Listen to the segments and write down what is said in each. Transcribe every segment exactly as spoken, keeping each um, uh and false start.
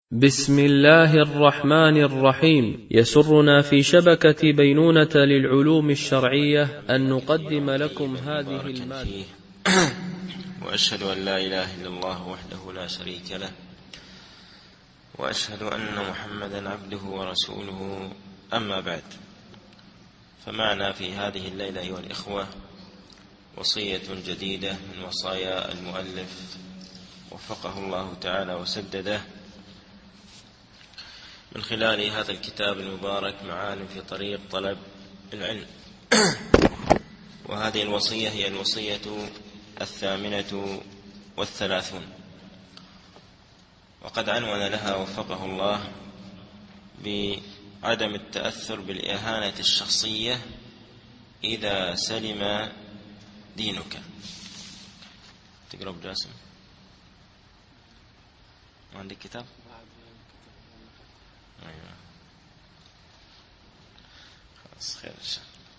بسم الله الرحمن الرحيم. يسرنا في شبكة بينونة للعلوم الشرعية أن نقدم لكم هذه المادة. وأشهد أن لا إله إلا الله وحده لا شريك له، وأشهد أن محمدا عبده ورسوله. أما بعد، فمعنا في هذه الليلة أيها الإخوة وصية جديدة من وصايا المؤلف وفقه الله تعالى وسدده من خلال هذا الكتاب المبارك معالم في طريق طلب العلم. وهذه الوصية هي الوصية الثامنة والثلاثون، وقد عنون لها وفقه الله بعدم التأثر بالإهانة الشخصية إذا سلم دينك. تقرأ بجاسم؟ ما عندك كتاب؟ أيوة. خلاص، خير إن شاء الله.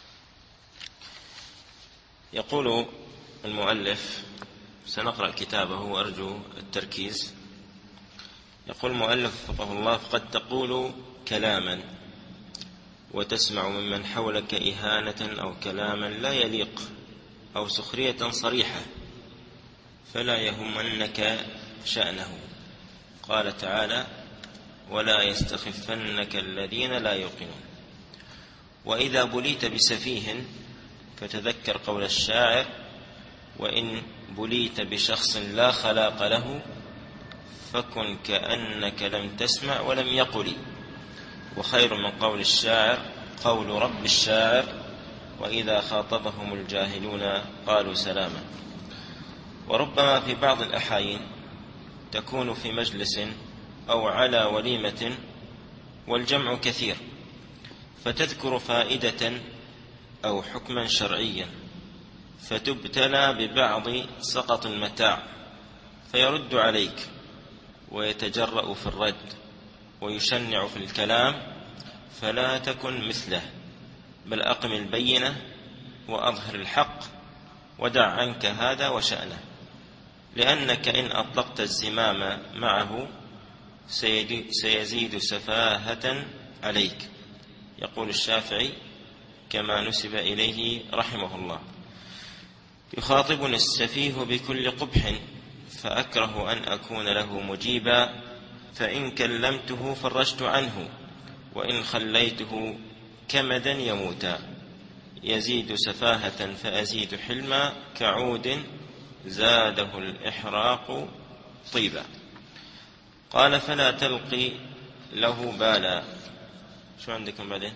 يقول المؤلف، سنقرأ كتابه وأرجو التركيز. يقول المؤلف وفقه الله: فقد تقول كلاما وتسمع ممن حولك إهانة أو كلاما لا يليق أو سخرية صريحة، فلا يهمنك شأنه. قال تعالى: ولا يستخفنك الذين لا يوقنون. وإذا بليت بسفيه فتذكر قول الشاعر: وإن بليت بشخص لا خلاق له فكن كأنك لم تسمع ولم يقل. وخير من قول الشاعر قول رب الشاعر: وإذا خاطبهم الجاهلون قالوا سلاما. وربما في بعض الأحايين تكون في مجلس أو على وليمة والجمع كثير، فتذكر فائدة أو حكما شرعيا، فتبتلى ببعض سقط المتاع، فيرد عليك ويتجرأ في الرد ويشنع في الكلام، فلا تكن مثله، بل أقم البينة وأظهر الحق ودع عنك هذا وشأنه، لأنك إن أطلقت الزمام معه سيزيد سفاهة عليك. يقول الشافعي كما نسب إليه رحمه الله: يخاطبني السفيه بكل قبح فأكره أن أكون له مجيبا، فإن كلمته فرجت عنه وإن خليته كمدا يموتا، يزيد سفاهة فأزيد حلما، كعود زاده الإحراق طيبا. قال: فلا تلقي له بالا. شو عندكم بعدين؟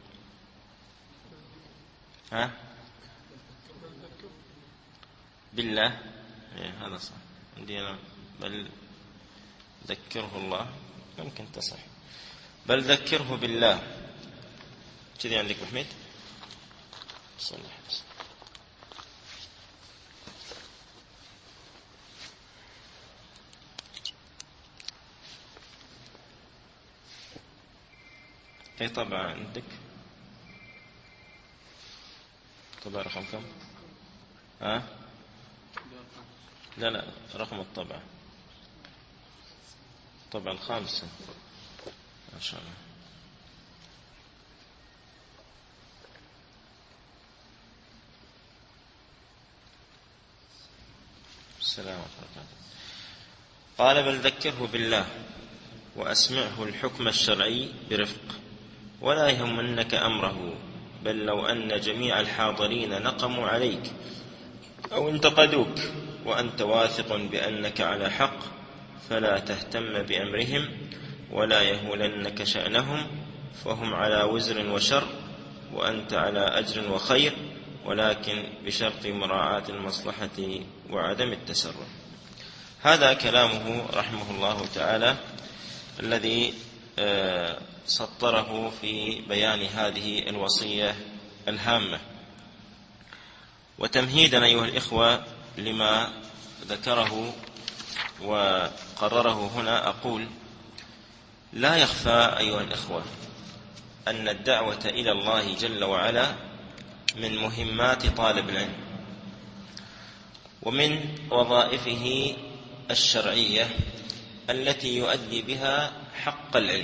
ها؟ بالله. إيه هذا صح عندي أنا. بل ذكره الله، ممكن تصح. بل ذكره بالله. كذي عندك محمد؟ صلى الله عليه وسلم. اي طبعا عندك. طبعا رقم كم؟ ها؟ لا لا، رقم الطبعة طبعا الخامسة ما شاء الله. السلام عليكم. قال: بل ذكره بالله وأسمعه الحكم الشرعي برفق، ولا يهمنك أمره، بل لو أن جميع الحاضرين نقموا عليك أو انتقدوك وأنت واثق بأنك على حق، فلا تهتم بأمرهم ولا يهولنك شأنهم، فهم على وزر وشر وأنت على أجر وخير، ولكن بشرط مراعاة المصلحة وعدم التسرع. هذا كلامه رحمه الله تعالى الذي سطره في بيان هذه الوصية الهامة. وتمهيدا أيها الإخوة لما ذكره وقرره هنا، أقول: لا يخفى أيها الإخوة أن الدعوة إلى الله جل وعلا من مهمات طالب العلم ومن وظائفه الشرعية التي يؤدي بها حق العلم.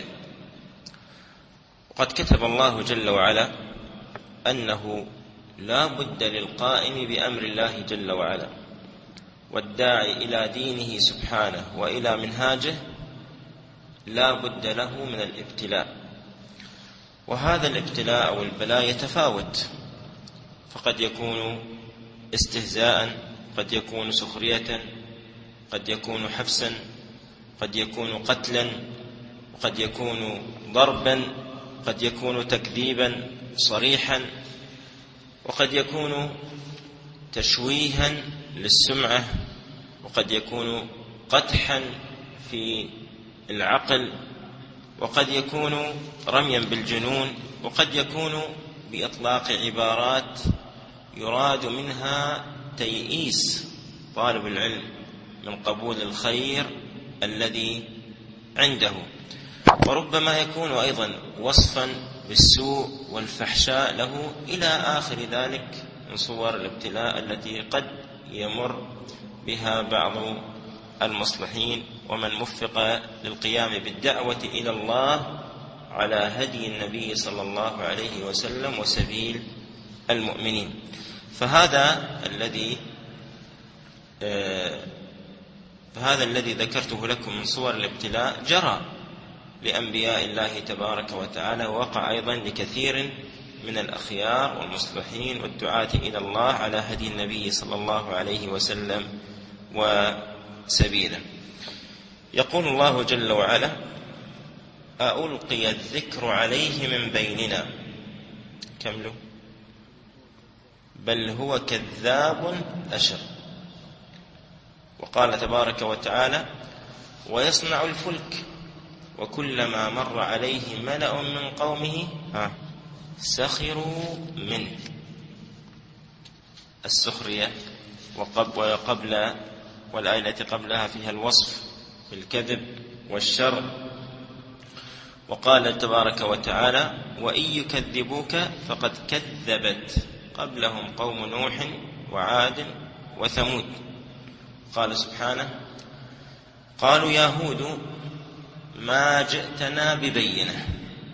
وقد كتب الله جل وعلا أنه لا بد للقائم بأمر الله جل وعلا والداعي إلى دينه سبحانه وإلى منهاجه لا بد له من الابتلاء. وهذا الابتلاء أو البلاء يتفاوت، فقد يكون استهزاء، قد يكون سخرية، قد يكون حبسا، قد يكون قتلا، وقد يكون ضربا، قد يكون تكذيبا صريحا، وقد يكون تشويها للسمعة، وقد يكون قدحا في العقل، وقد يكون رميا بالجنون، وقد يكون بإطلاق عبارات يراد منها تيئيس طالب العلم من قبول الخير الذي عنده. وربما يكون أيضا وصفا بالسوء والفحشاء له إلى آخر ذلك من صور الابتلاء التي قد يمر بها بعض المصلحين ومن وفق للقيام بالدعوة إلى الله على هدي النبي صلى الله عليه وسلم وسبيل المؤمنين. فهذا الذي فهذا الذي ذكرته لكم من صور الابتلاء جرى لأنبياء الله تبارك وتعالى، ووقع أيضا لكثير من الأخيار والمصلحين والدعاة إلى الله على هدي النبي صلى الله عليه وسلم وسبيله. يقول الله جل وعلا: أألقي الذكر عليه من بيننا كملوا بل هو كذاب أشر. وقال تبارك وتعالى: ويصنع الفلك وكلما مر عليه ملأ من قومه سخروا منه. السخرية وقبل والآية التي قبلها فيها الوصف بالكذب والشر. وقال تبارك وتعالى: وإن يكذبوك فقد كذبت قبلهم قوم نوح وعاد وثمود. قال سبحانه: قالوا يا هود ما جئتنا ببينة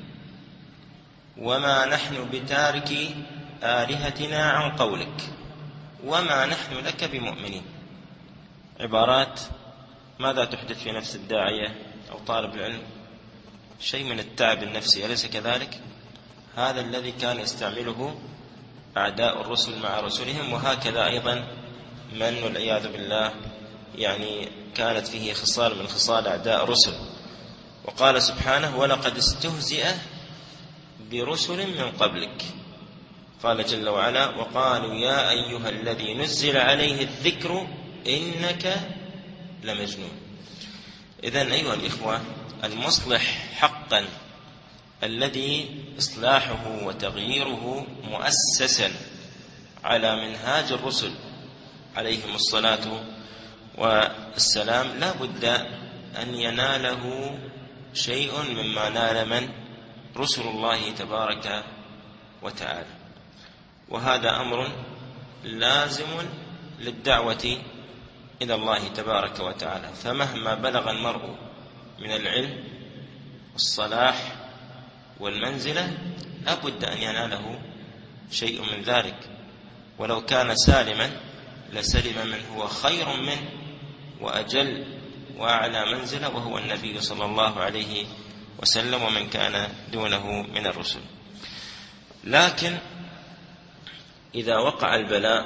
وما نحن بتاركي آلهتنا عن قولك وما نحن لك بمؤمنين. عبارات ماذا تحدث في نفس الداعية أو طالب العلم؟ شيء من التعب النفسي، أليس كذلك؟ هذا الذي كان يستعمله أعداء الرسل مع رسلهم، وهكذا أيضا من والعياذ بالله يعني كانت فيه خصال من خصال أعداء الرسل. وقال سبحانه: ولقد استهزئ برسل من قبلك. قال جل وعلا: وقالوا يا أيها الذي نزل عليه الذكر إنك لمجنون. إذن أيها الإخوة، المصلح حقا الذي إصلاحه وتغييره مؤسسا على منهاج الرسل عليهم الصلاة والسلام لا بد أن يناله شيء مما نال من رسل الله تبارك وتعالى، وهذا أمر لازم للدعوة إلى الله تبارك وتعالى. فمهما بلغ المرء من العلم والصلاح والمنزلة لا بد أن يناله شيء من ذلك، ولو كان سالما لسلم من هو خير منه وأجل وأعلى منزلة، وهو النبي صلى الله عليه وسلم ومن كان دونه من الرسل. لكن إذا وقع البلاء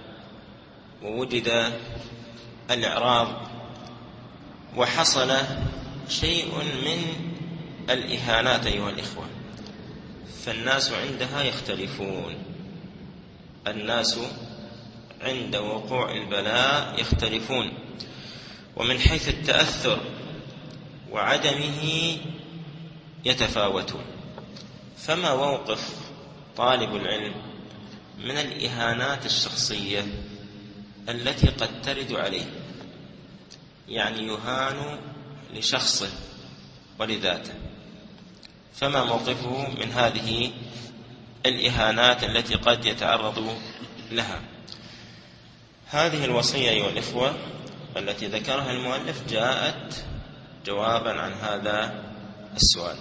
ووجد الإعراض وحصل شيء من الإهانات أيها الإخوة، فالناس عندها يختلفون. الناس عند وقوع البلاء يختلفون، ومن حيث التأثر وعدمه يتفاوتون. فما موقف طالب العلم من الإهانات الشخصية التي قد ترد عليه؟ يعني يهان لشخصه ولذاته، فما موقفه من هذه الإهانات التي قد يتعرض لها؟ هذه الوصية أيها الإخوة التي ذكرها المؤلف جاءت جوابا عن هذا السؤال.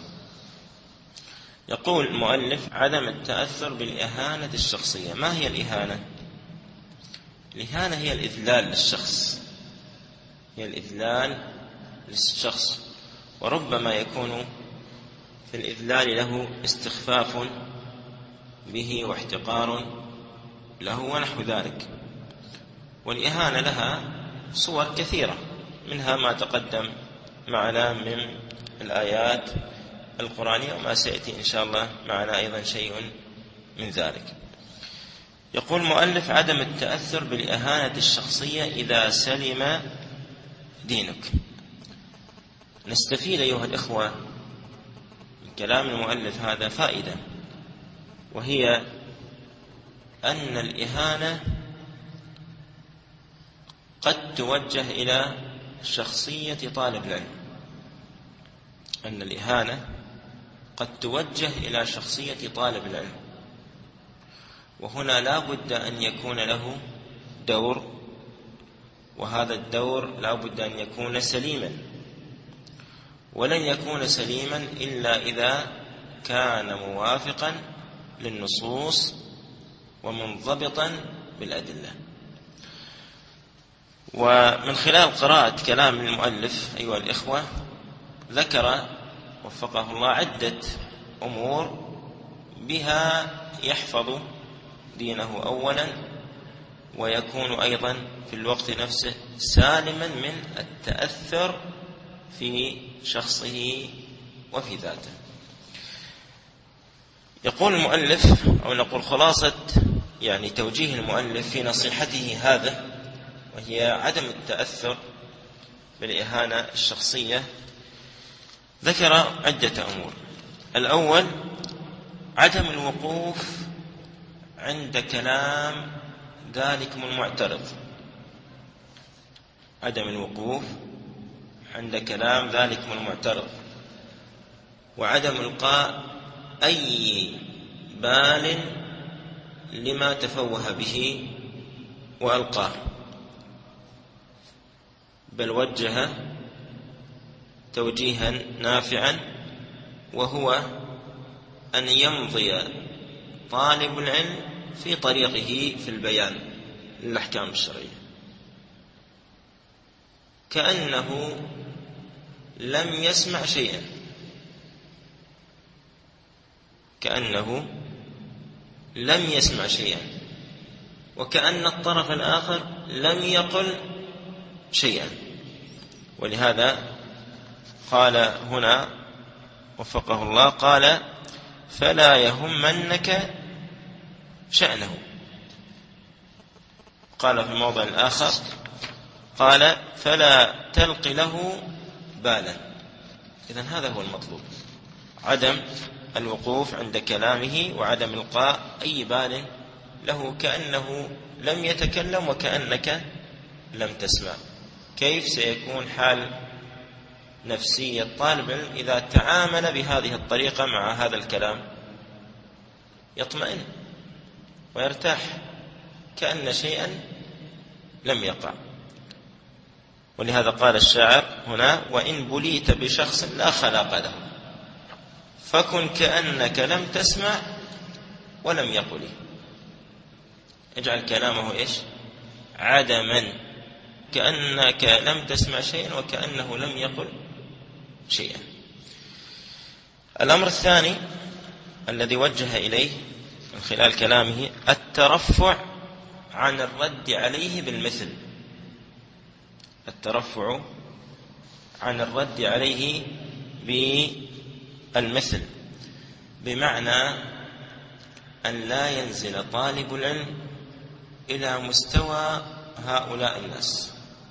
يقول المؤلف: عدم التأثر بالإهانة الشخصية. ما هي الإهانة؟ الإهانة هي الإذلال للشخص، هي الإذلال للشخص، وربما يكون في الإذلال له استخفاف به واحتقار له ونحو ذلك. والإهانة لها صور كثيرة، منها ما تقدم معنا من الآيات القرآنية، وما سيأتي إن شاء الله معنا أيضا شيء من ذلك. يقول المؤلف: عدم التأثر بالإهانة الشخصية إذا سلم دينك. نستفيد أيها الإخوة من كلام المؤلف هذا فائدة، وهي أن الإهانة قد توجه إلى شخصية طالب العلم، أن الإهانة قد توجه إلى شخصية طالب العلم، وهنا لا بد أن يكون له دور، وهذا الدور لا بد أن يكون سليما، ولن يكون سليما إلا إذا كان موافقا للنصوص ومنضبطا بالأدلة. ومن خلال قراءة كلام المؤلف أيها الإخوة ذكر وفقه الله عدة أمور بها يحفظ دينه أولا، ويكون أيضا في الوقت نفسه سالما من التأثر في شخصه وفي ذاته. يقول المؤلف، أو نقول خلاصة يعني توجيه المؤلف في نصيحته هذا، وهي عدم التأثر بالإهانة الشخصية. ذكر عدة أمور. الأول: عدم الوقوف عند كلام ذلكم المعترض، عدم الوقوف عند كلام ذلكم المعترض، وعدم إلقاء أي بال لما تفوه به وألقاه، بل وجه توجيها نافعا، وهو أن يمضي طالب العلم في طريقه في البيان للأحكام الشرعية كأنه لم يسمع شيئا، كأنه لم يسمع شيئا، وكأن الطرف الآخر لم يقل شيئا. ولهذا قال هنا وفقه الله، قال: فلا يهمنك شأنه. قال في الموضع الآخر قال: فلا تلق له بالا. إذن هذا هو المطلوب، عدم الوقوف عند كلامه وعدم إلقاء أي بال له، كأنه لم يتكلم وكأنك لم تسمع. كيف سيكون حال نفسية طالب العلم إذا تعامل بهذه الطريقة مع هذا الكلام؟ يطمئن ويرتاح كأن شيئا لم يقع. ولهذا قال الشاعر هنا: وإن بليت بشخص لا خلاق له فكن كأنك لم تسمع ولم يقل. اجعل كلامه إيش؟ عدما، كأنك لم تسمع شيئا وكأنه لم يقل شيئا. الأمر الثاني الذي وجه إليه من خلال كلامه: الترفع عن الرد عليه بالمثل، الترفع عن الرد عليه بالمثل، بمعنى أن لا ينزل طالب العلم إلى مستوى هؤلاء الناس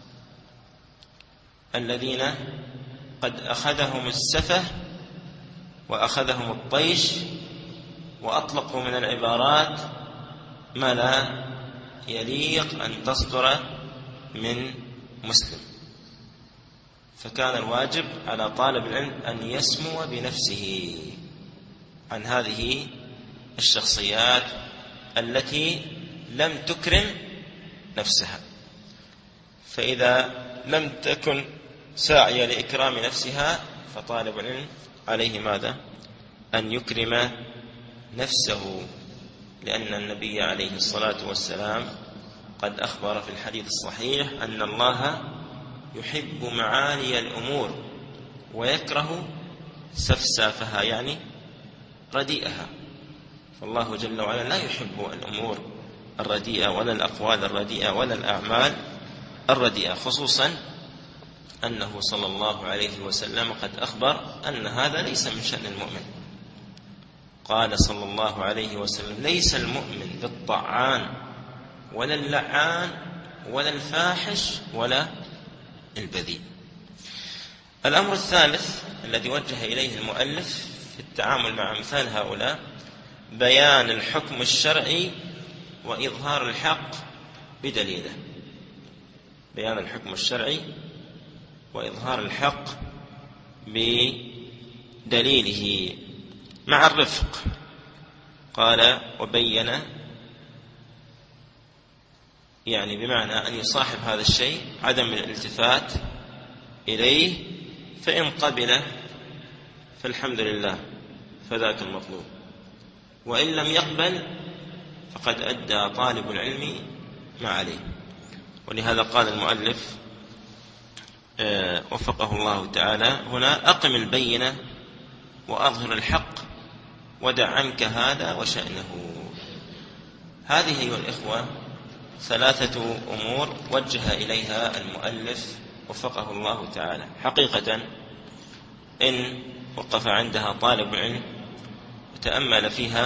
الذين قد أخذهم السفه وأخذهم الطيش وأطلقوا من العبارات ما لا يليق أن تصدر من مسلم. فكان الواجب على طالب العلم أن يسمو بنفسه عن هذه الشخصيات التي لم تكرم نفسها. فإذا لم تكن ساعية لإكرام نفسها، فطالب العلم عليه ماذا؟ أن يكرم نفسه، لأن النبي عليه الصلاة والسلام قد أخبر في الحديث الصحيح أن الله يحب معالي الأمور ويكره سفسافها، يعني رديئها. فالله جل وعلا لا يحب الأمور الرديئة ولا الأقوال الرديئة ولا الأعمال الرديئة، خصوصا أنه صلى الله عليه وسلم قد أخبر أن هذا ليس من شأن المؤمن. قال صلى الله عليه وسلم: ليس المؤمن بالطعان ولا اللعان ولا الفاحش ولا البذيء. الأمر الثالث الذي وجه إليه المؤلف في التعامل مع أمثال هؤلاء بيان الحكم الشرعي وإظهار الحق بدليله. بيان الحكم الشرعي وإظهار الحق بدليله مع الرفق. قال: وبين، يعني بمعنى أن يصاحب هذا الشيء عدم الالتفات إليه، فإن قبل فالحمد لله فذاك المطلوب، وإن لم يقبل فقد أدى طالب العلم ما عليه. ولهذا قال المؤلف وفقه الله تعالى هنا: أقم البينة وأظهر الحق ودع عنك هذا وشأنه. هذه أيها الإخوة ثلاثة أمور وجه إليها المؤلف وفقه الله تعالى. حقيقة إن وقف عندها طالب العلم وتأمل فيها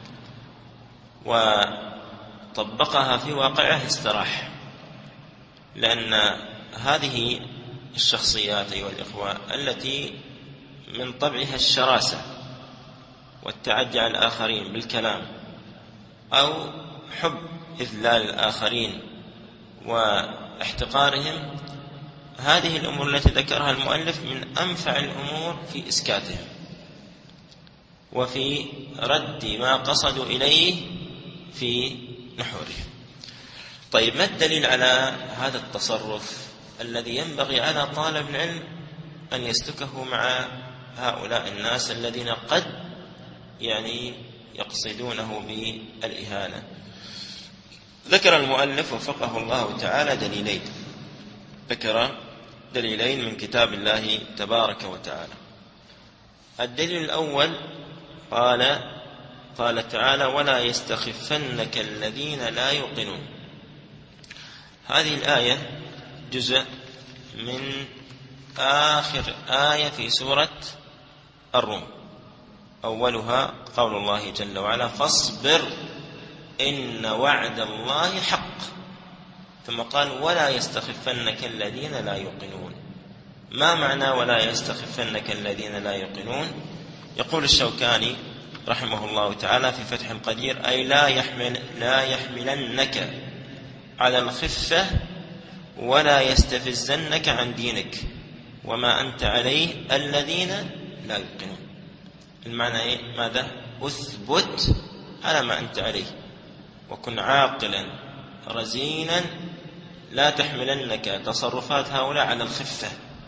وطبقها في واقعه استراح، لأن هذه الشخصيات أيها الإخوة التي من طبعها الشراسة والتعدي على الآخرين بالكلام أو حب إذلال الآخرين واحتقارهم، هذه الأمور التي ذكرها المؤلف من أنفع الأمور في إسكاتهم وفي رد ما قصدوا إليه في نحورهم. طيب، ما الدليل على هذا التصرف الذي ينبغي على طالب العلم أن يسلكه مع هؤلاء الناس الذين قد يعني يقصدونه بالإهانة؟ ذكر المؤلف وفقه الله تعالى دليلين، ذكر دليلين من كتاب الله تبارك وتعالى. الدليل الأول قال قال تعالى: ولا يستخفنك الذين لا يوقنون. هذه الآية جزء من آخر آية في سورة الروم، أولها قول الله جل وعلا: فاصبر إن وعد الله حق. ثم قال: ولا يستخفنك الذين لا يوقنون. ما معنى ولا يستخفنك الذين لا يوقنون؟ يقول الشوكاني رحمه الله تعالى في فتح القدير: أي لا يحمل لا يحملنك على الخفة ولا يستفزنك عن دينك وما أنت عليه الذين لا يوقنون. المعنى إيه؟ ماذا؟ أثبت على ما أنت عليه، وكن عاقلا رزينا، لا تحملنك تصرفات هؤلاء على الخفة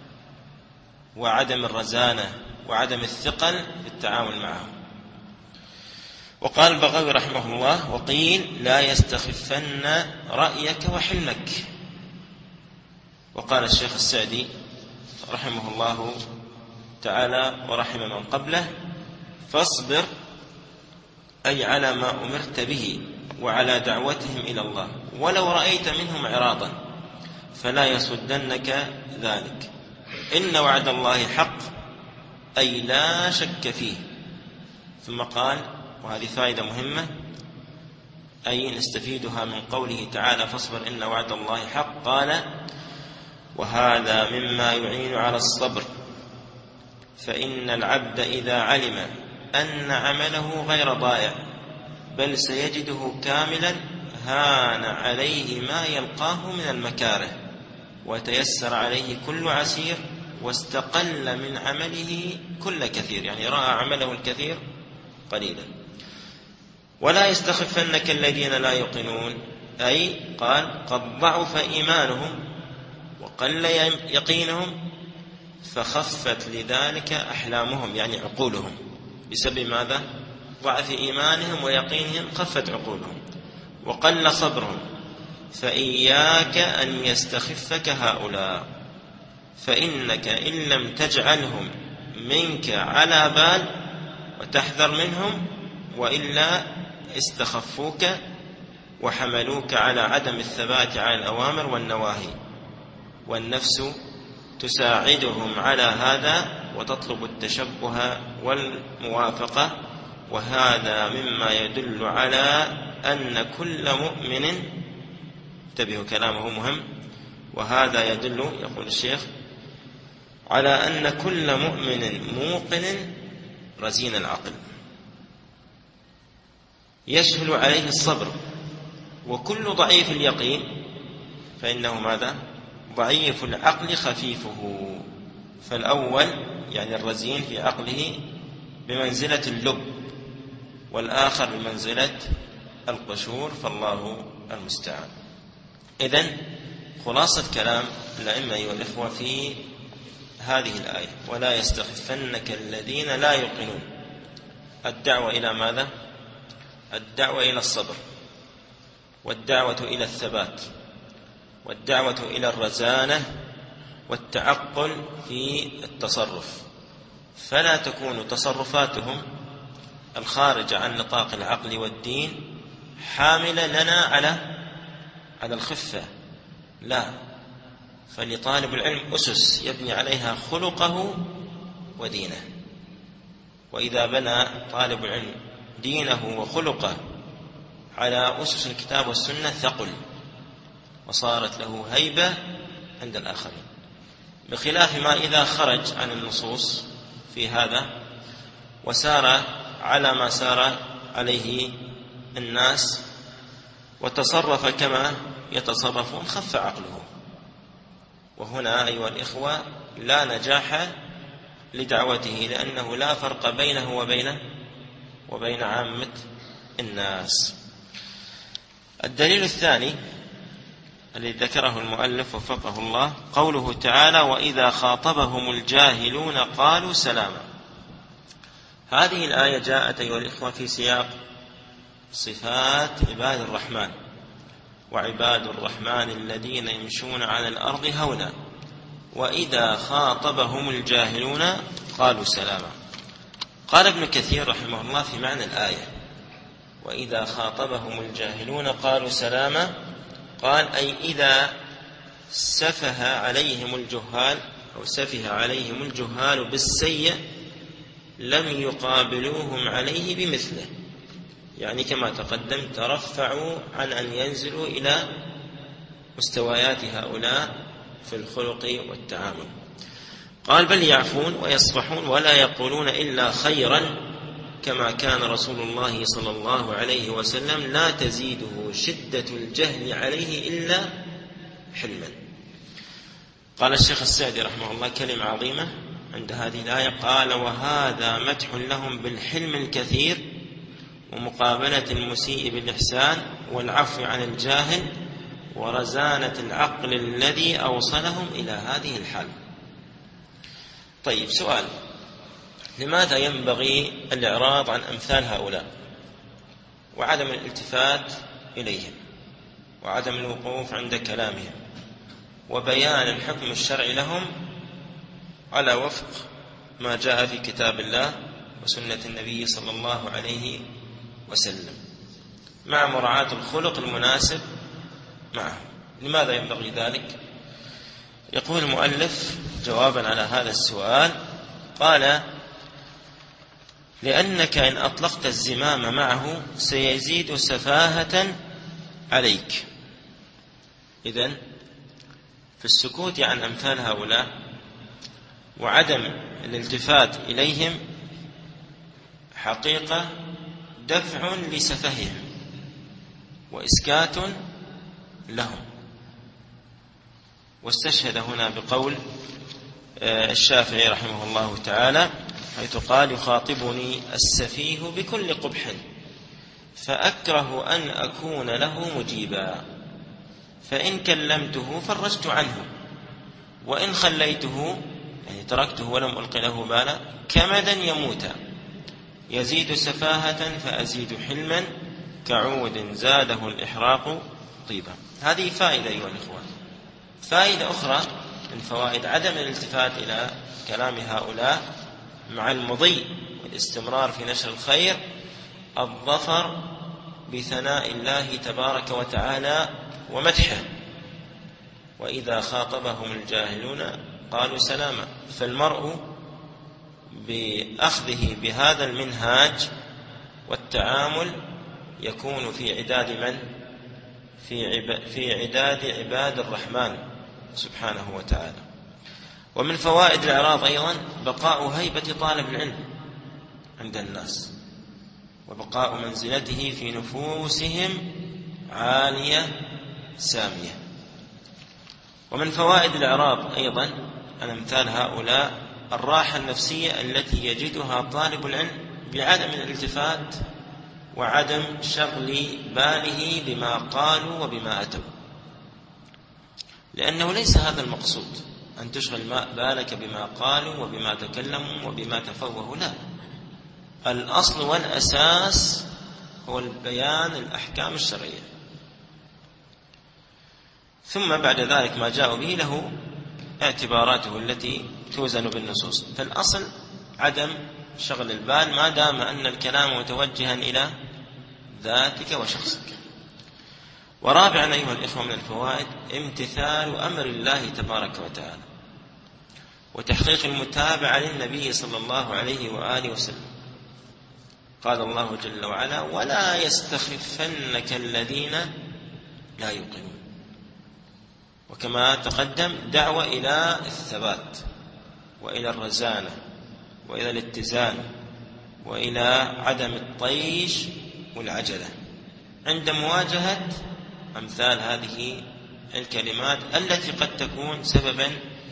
وعدم الرزانة وعدم الثقل في التعامل معهم. وقال البغوي رحمه الله: وقيل لا يستخفن رأيك وحلمك. وقال الشيخ السعدي رحمه الله تعالى ورحم من قبله: فاصبر أي على ما أمرت به وعلى دعوتهم إلى الله، ولو رأيت منهم عراضا فلا يصدنك ذلك، إن وعد الله حق أي لا شك فيه. ثم قال، وهذه فائدة مهمة أي نستفيدها من قوله تعالى: فاصبر إن وعد الله حق، قال: وهذا مما يعين على الصبر، فإن العبد إذا علم أن عمله غير ضائع بل سيجده كاملا هان عليه ما يلقاه من المكاره، وتيسر عليه كل عسير، واستقل من عمله كل كثير، يعني رأى عمله الكثير قليلا. ولا يستخفنك الذين لا يوقنون، أي قال قد ضعف إيمانهم وقل يقينهم فخفت لذلك أحلامهم، يعني عقولهم، بسبب ماذا؟ ضعف إيمانهم ويقينهم خفت عقولهم وقل صبرهم. فإياك أن يستخفك هؤلاء، فإنك إن لم تجعلهم منك على بال وتحذر منهم، وإلا استخفوك وحملوك على عدم الثبات على الأوامر والنواهي، والنفس تساعدهم على هذا وتطلب التشبه والموافقة، وهذا مما يدل على أن كل مؤمن، انتبهوا كلامه مهم، وهذا يدل يقول الشيخ على أن كل مؤمن موقن رزين العقل يسهل عليه الصبر، وكل ضعيف اليقين فإنه ماذا؟ ضعيف العقل خفيفه. فالأول يعني الرزين في عقله بمنزلة اللب، والآخر بمنزلة القشور، فالله المستعان. إذن خلاصة كلام الأئمة أيها الإخوة في هذه الآية: ولا يستخفنك الذين لا يوقنون. الدعوة إلى ماذا؟ الدعوة إلى الصبر، والدعوة إلى الثبات، والدعوة إلى الرزانة والتعقل في التصرف، فلا تكون تصرفاتهم الخارجة عن نطاق العقل والدين حاملة لنا على على الخفة، لا، فلطالب العلم أسس يبني عليها خلقه ودينه، وإذا بنى طالب العلم دينه وخلقه على أسس الكتاب والسنة ثقل وصارت له هيبة عند الآخرين، بخلاف ما إذا خرج عن النصوص في هذا وسار على ما سار عليه الناس وتصرف كما يتصرفون خف عقله. وهنا أيها الإخوة لا نجاح لدعوته، لأنه لا فرق بينه وبين وبين عامة الناس. الدليل الثاني الذي ذكره المؤلف وفقه الله قوله تعالى: وإذا خاطبهم الجاهلون قالوا سلاما. هذه الآية جاءت أيها الإخوة في سياق صفات عباد الرحمن، وعباد الرحمن الذين يمشون على الأرض هونا، وإذا خاطبهم الجاهلون قالوا سلاما. قال ابن كثير رحمه الله في معنى الآية: وإذا خاطبهم الجاهلون قالوا سلاما، قال أي إذا سفه عليهم الجهال أو سفه عليهم الجهال بالسيء لم يقابلوهم عليه بمثله، يعني كما تقدم ترفعوا عن أن ينزلوا إلى مستويات هؤلاء في الخلق والتعامل. قال بل يعفون ويصفحون ولا يقولون إلا خيرا، كما كان رسول الله صلى الله عليه وسلم لا تزيده شدة الجهل عليه إلا حلما. قال الشيخ السعدي رحمه الله كلمة عظيمة عند هذه الآية، قال: وهذا مدح لهم بالحلم الكثير ومقابلة المسيء بالإحسان والعفو عن الجاهل ورزانة العقل الذي أوصلهم إلى هذه الحال. طيب، سؤال: لماذا ينبغي الإعراض عن أمثال هؤلاء وعدم الالتفات إليهم وعدم الوقوف عند كلامهم وبيان الحكم الشرعي لهم على وفق ما جاء في كتاب الله وسنة النبي صلى الله عليه وسلم، مع مراعاة الخلق المناسب معه؟ لماذا ينبغي ذلك؟ يقول المؤلف جوابا على هذا السؤال، قال: لأنك إن أطلقت الزمام معه سيزيد سفاهة عليك. إذن في السكوت عن أمثال هؤلاء وعدم الالتفات إليهم حقيقة دفع لسفههم وإسكات لهم. واستشهد هنا بقول الشافعي رحمه الله تعالى حيث قال: يخاطبني السفيه بكل قبح فأكره أن أكون له مجيبا، فإن كلمته فرجت عنه وإن خليته يعني تركته ولم ألقي له بالا كمدا يموت يزيد سفاهة فأزيد حلما كعود زاده الإحراق طيبا. هذه فائدة أيها الإخوة. فائدة أخرى من فوائد عدم الالتفات إلى كلام هؤلاء مع المضي والاستمرار في نشر الخير الظفر بثناء الله تبارك وتعالى ومدحه، وإذا خاطبهم الجاهلون قالوا سلاما. فالمرء بأخذه بهذا المنهاج والتعامل يكون في عداد من؟ في عداد عباد الرحمن سبحانه وتعالى. ومن فوائد الإعراض أيضا بقاء هيبة طالب العلم عند الناس، وبقاء منزلته في نفوسهم عالية سامية. ومن فوائد الإعراض أيضا أن أمثال هؤلاء الراحة النفسية التي يجدها طالب العلم بعدم الالتفات وعدم شغل باله بما قالوا وبما أتوا، لأنه ليس هذا المقصود أن تشغل بالك بما قالوا وبما تكلموا وبما تفوهوا، لا، الأصل والأساس هو البيان الأحكام الشرعية، ثم بعد ذلك ما جاءوا به له اعتباراته التي توزن بالنصوص. فالأصل عدم شغل البال ما دام أن الكلام متوجها إلى ذاتك وشخصك. ورابعا أيها الإخوة من الفوائد امتثال أمر الله تبارك وتعالى وتحقيق المتابعة للنبي صلى الله عليه وآله وسلم. قال الله جل وعلا: ولا يستخفنك الذين لا يوقنون. وكما تقدم دعوة إلى الثبات وإلى الرزانة وإلى الاتزان وإلى عدم الطيش والعجلة عند مواجهة أمثال هذه الكلمات التي قد تكون سببا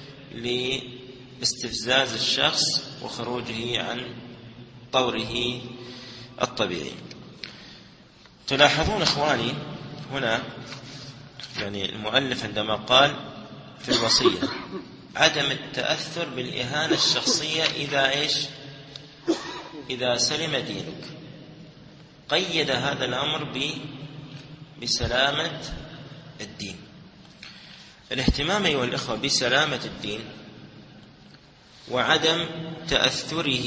لاستفزاز الشخص وخروجه عن طوره الطبيعي. تلاحظون إخواني هنا يعني المؤلف عندما قال في الوصية عدم التأثر بالإهانة الشخصية إذا إيش؟ إذا سلم دينك، قيد هذا الأمر بسلامة الدين. الاهتمام أيها الإخوة بسلامة الدين وعدم تأثره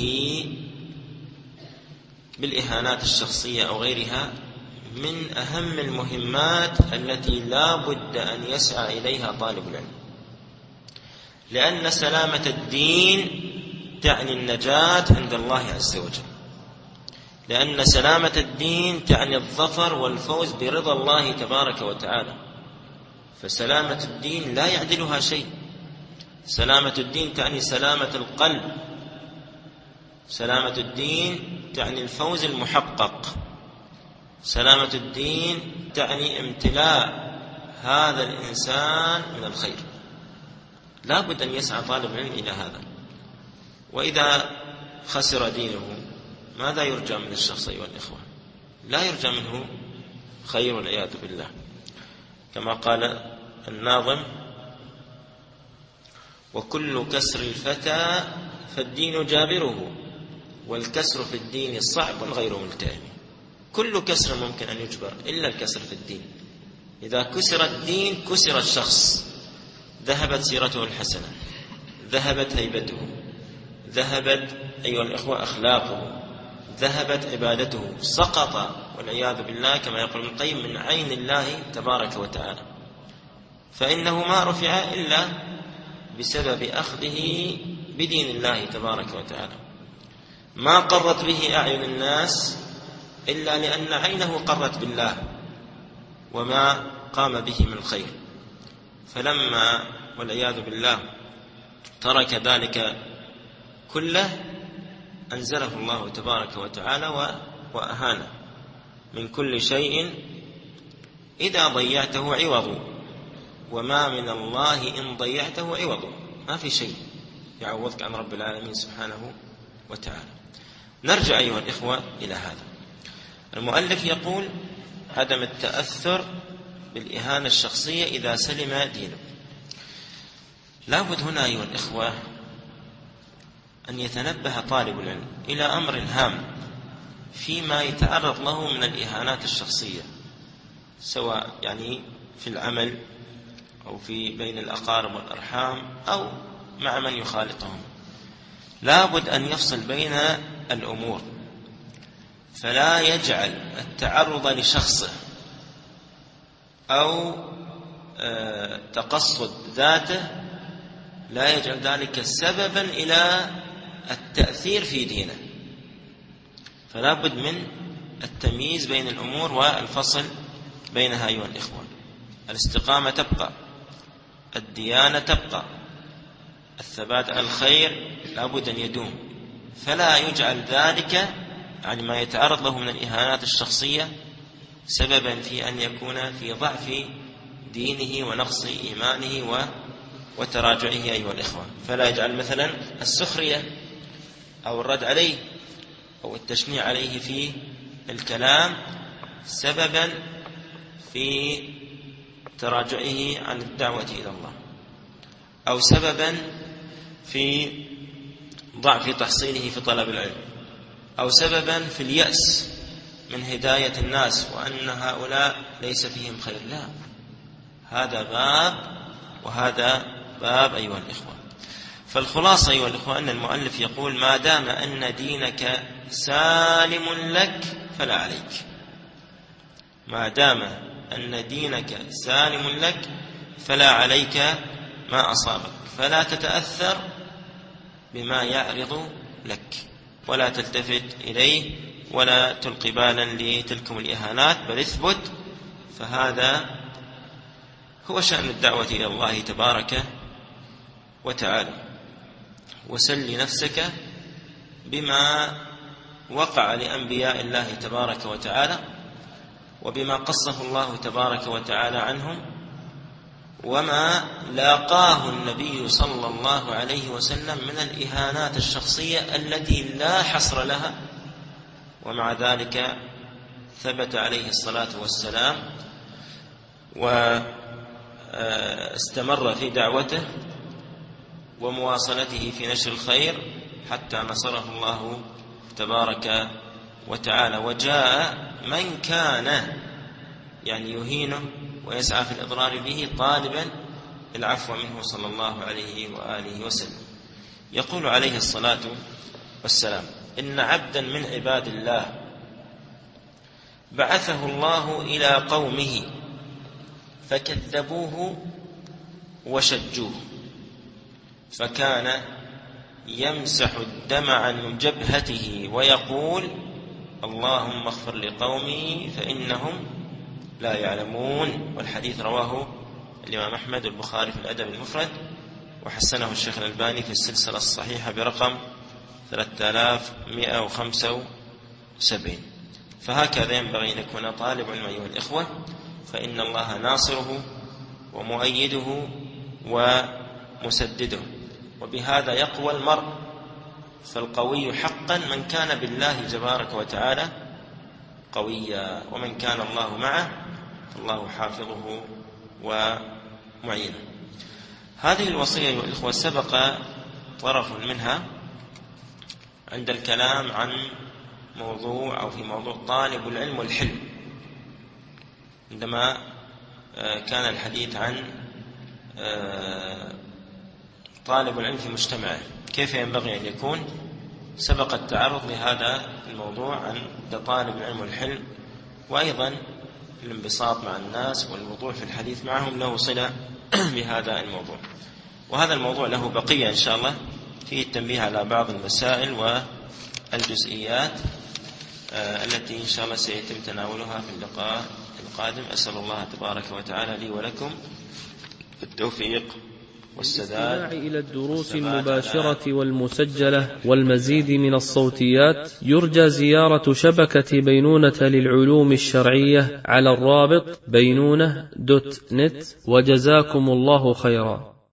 بالإهانات الشخصية أو غيرها من أهم المهمات التي لا بد أن يسعى إليها طالب العلم، لأن سلامة الدين تعني النجاة عند الله عز وجل، لأن سلامة الدين تعني الظفر والفوز برضا الله تبارك وتعالى. فسلامة الدين لا يعدلها شيء. سلامة الدين تعني سلامة القلب، سلامة الدين تعني الفوز المحقق، سلامة الدين تعني امتلاء هذا الإنسان من الخير. لا بد أن يسعى طالب العلم إلى هذا. وإذا خسر دينه ماذا يرجى من الشخص أيها الإخوة؟ لا يرجى منه خير والعياذ بالله. كما قال الناظم: وكل كسر الفتى فالدين جابره، والكسر في الدين صعب غير ملتئم. كل كسر ممكن أن يجبر إلا الكسر في الدين. إذا كسر الدين كسر الشخص، ذهبت سيرته الحسنة، ذهبت هيبته، ذهبت أيها الإخوة أخلاقه، ذهبت عبادته، سقط والعياذ بالله كما يقول ابن القيم من عين الله تبارك وتعالى. فإنه ما رفع إلا بسبب أخذه بدين الله تبارك وتعالى. ما قرت به أعين الناس إلا لأن عينه قرت بالله وما قام به من خير. فلما والعياذ بالله ترك ذلك كله أنزله الله تبارك وتعالى وأهانه. من كل شيء إذا ضيعته عوض، وما من الله إن ضيعته عوض. ما في شيء يعوضك عن رب العالمين سبحانه وتعالى. نرجع أيها الإخوة إلى هذا. المؤلف يقول عدم التأثر بالإهانة الشخصية إذا سلم دينه. لابد هنا أيها الإخوة أن يتنبه طالب العلم إلى أمر هام فيما يتعرض له من الإهانات الشخصية، سواء يعني في العمل أو في بين الأقارب والأرحام أو مع من يخالطهم. لا بد أن يفصل بين الأمور، فلا يجعل التعرض لشخصه أو تقصد ذاته لا يجعل ذلك سببا إلى التأثير في دينه. فلا بد من التمييز بين الأمور والفصل بينها أيها الإخوة. الاستقامة تبقى، الديانة تبقى، الثبات على الخير لا بد أن يدوم، فلا يجعل ذلك يعني ما يتعرض له من الإهانات الشخصية سببا في أن يكون في ضعف دينه ونقص إيمانه وتراجعه أيها الإخوة. فلا يجعل مثلا السخرية أو الرد عليه أو التشنيع عليه في الكلام سببا في تراجعه عن الدعوة إلى الله، أو سببا في ضعف تحصيله في طلب العلم، أو سببا في اليأس من هداية الناس وأن هؤلاء ليس فيهم خير. لا، هذا باب وهذا باب أيها الإخوة. فالخلاصة أيها الإخوة أن المؤلف يقول: ما دام أن دينك سالم لك فلا عليك. ما دام أن دينك سالم لك فلا عليك ما أصابك، فلا تتأثر بما يعرض لك ولا تلتفت إليه ولا تلقي بالا لتلكم الإهانات، بل اثبت. فهذا هو شأن الدعوة إلى الله تبارك وتعالى. وسل نفسك بما وقع لأنبياء الله تبارك وتعالى وبما قصه الله تبارك وتعالى عنهم، وما لاقاه النبي صلى الله عليه وسلم من الإهانات الشخصية التي لا حصر لها، ومع ذلك ثبت عليه الصلاة والسلام واستمر في دعوته ومواصلته في نشر الخير حتى نصره الله تبارك وتعالى. وجاء من كان يعني يهينه ويسعى في الإضرار به طالبا العفو منه صلى الله عليه وآله وسلم. يقول عليه الصلاة والسلام: إن عبدا من عباد الله بعثه الله إلى قومه فكذبوه وشجوه، فكان يمسح الدم عن جبهته ويقول: اللهم اغفر لقومي فإنهم لا يعلمون. والحديث رواه الإمام أحمد والبخاري في الأدب المفرد، وحسنه الشيخ الألباني في السلسلة الصحيحة برقم ثلاثة آلاف ومئة وخمسة وسبعين. فهكذا ينبغي أن يكون طالب علم أيها الإخوة، فإن الله ناصره ومؤيده ومسدده، وبهذا يقوى المرء. فالقوي حقا من كان بالله تبارك وتعالى قويا، ومن كان الله معه فالله حافظه ومعينه. هذه الوصية أيها الإخوة سبق طرف منها عند الكلام عن موضوع أو في موضوع طالب العلم والحلم، عندما كان الحديث عن طالب العلم في مجتمعه كيف ينبغي أن يكون. سبق التعرض لهذا الموضوع عن طالب العلم والحلم، وأيضا الانبساط مع الناس والوضوح في الحديث معهم له صلة بهذا الموضوع. وهذا الموضوع له بقية إن شاء الله فيه التنبيه على بعض المسائل والجزئيات التي إن شاء الله سيتم تناولها في اللقاء القادم. أسأل الله تبارك وتعالى لي ولكم التوفيق والسداد. إلى الدروس المباشرة والمسجلة والمزيد من الصوتيات يرجى زيارة شبكة بينونة للعلوم الشرعية على الرابط بينونة دوت نت. وجزاكم الله خيرا.